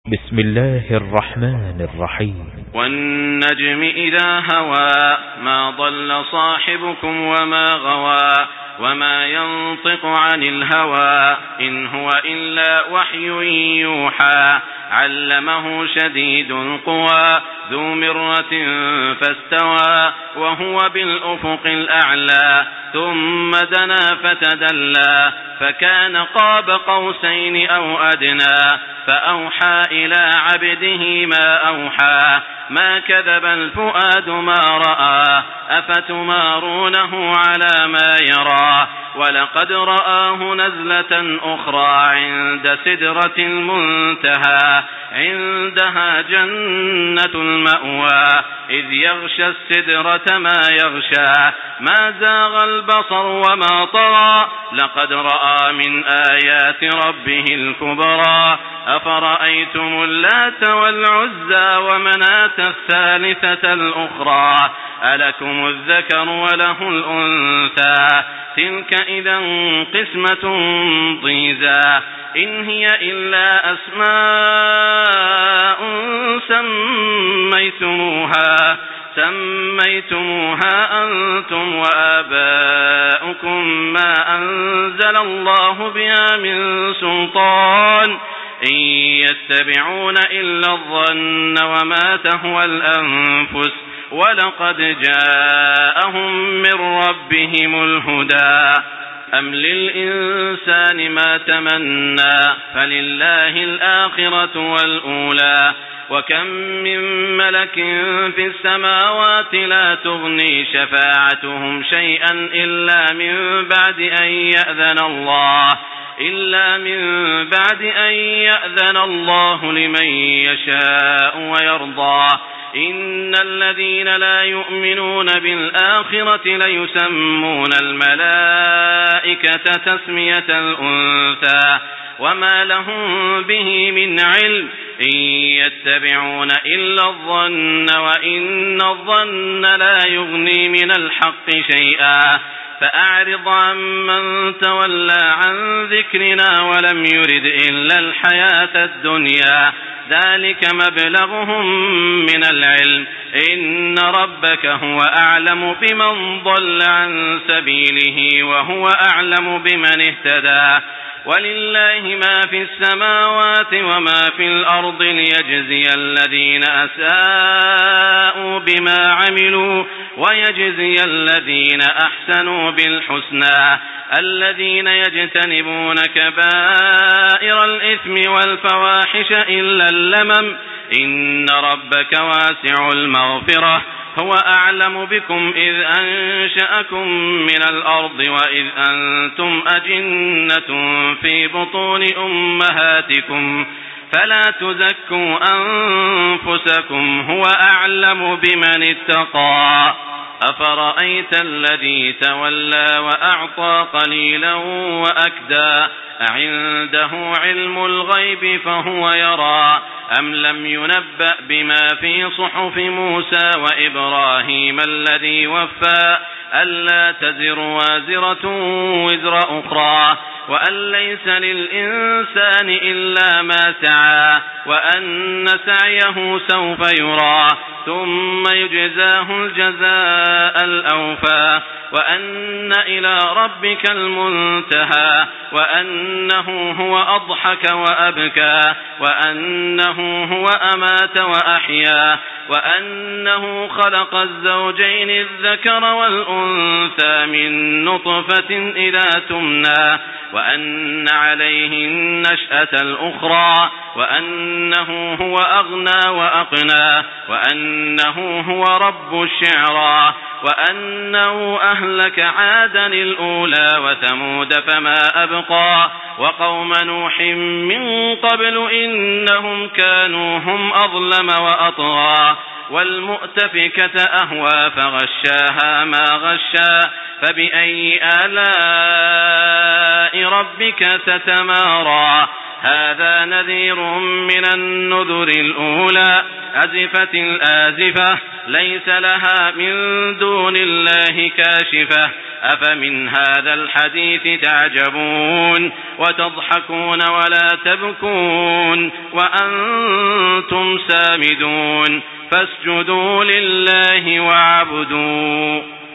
بسم الله الرحمن الرحيم. والنجم إذا هوى ما ضل صاحبكم وما غوى وما ينطق عن الهوى إن هو إلا وحي يوحى علمه شديد القوى ذو مرة فاستوى وهو بالأفق الأعلى ثم دنا فتدلى فكان قاب قوسين أو أدنى فأوحى إلى عبده ما أوحى ما كذب الفؤاد ما رأى أفتمارونه على ما يرى ولقد رآه نزلة أخرى عند سدرة المنتهى عندها جنة المأوى إذ يغشى السدرة ما يغشى ما زاغ البصر وما طغى لقد رأى من آيات ربه الكبرى أفرأيتم اللات والعزى ومناة الثالثة الأخرى ألكم الذكر وله الأنثى تلك إذا قسمة ضيزى إن هي إلا أسماء سميتموها أنتم وآباؤكم ما أنزل الله بها من سلطان إن يتبعون إلا الظن وما تهوى الأنفس ولقد جاءهم من ربهم الهدى أم للإنسان ما تمنى فلله الآخرة والأولى وكم من ملك في السماوات لا تغني شفاعتهم شيئا إلا من بعد أن يأذن الله لمن يشاء ويرضى إن الذين لا يؤمنون بالآخرة ليسمون الملائكة تسمية الأنثى وما لهم به من علم إن يتبعون إلا الظن وإن الظن لا يغني من الحق شيئا فأعرض عمن تولى عن ذكرنا ولم يرد إلا الحياة الدنيا ذلك مبلغهم من العلم إن ربك هو أعلم بمن ضل عن سبيله وهو أعلم بمن اهتدى ولله ما في السماوات وما في الأرض ليجزي الذين أساءوا بما عملوا ويجزي الذين أحسنوا بالحسنى الذين يجتنبون كبائر الإثم والفواحش إلا اللمم إن ربك واسع المغفرة هو أعلم بكم إذ أنشأكم من الأرض وإذ أنتم أجنة في بطون أمهاتكم فلا تزكوا أنفسكم هو أعلم بمن اتقى أفرأيت الذي تولى وأعطى قليلا وأكدى أعنده علم الغيب فهو يرى أم لم ينبأ بما في صحف موسى وإبراهيم الذي وفى ألا تزر وازرة وزر أخرى وأن ليس للإنسان إلا ما سعى وأن سعيه سوف يرى ثم يجزاه الجزاء الأوفى وأن إلى ربك المنتهى وأنه هو أضحك وأبكى وأنه هو أمات وأحيا وأنه خلق الزوجين الذكر والأنثى من نطفة إذا تمنى وأن عليه النشأة الأخرى وأنه هو أغنى وأقنى وأنه هو رب الشعرى وأنه أهلك عادا الأولى وثمود فما أبقى وقوم نوح من قبل إنهم كانوا هم أظلم وأطغى والمؤتفكة أهوى فغشاها ما غشا فبأي آلاء ربك تتمارى هذا نذير من النذر الأولى أزفت الآزفة ليس لها من دون الله كاشفة أفمن هذا الحديث تعجبون وتضحكون ولا تبكون وأنتم سامدون فاسجدوا لله واعبدوا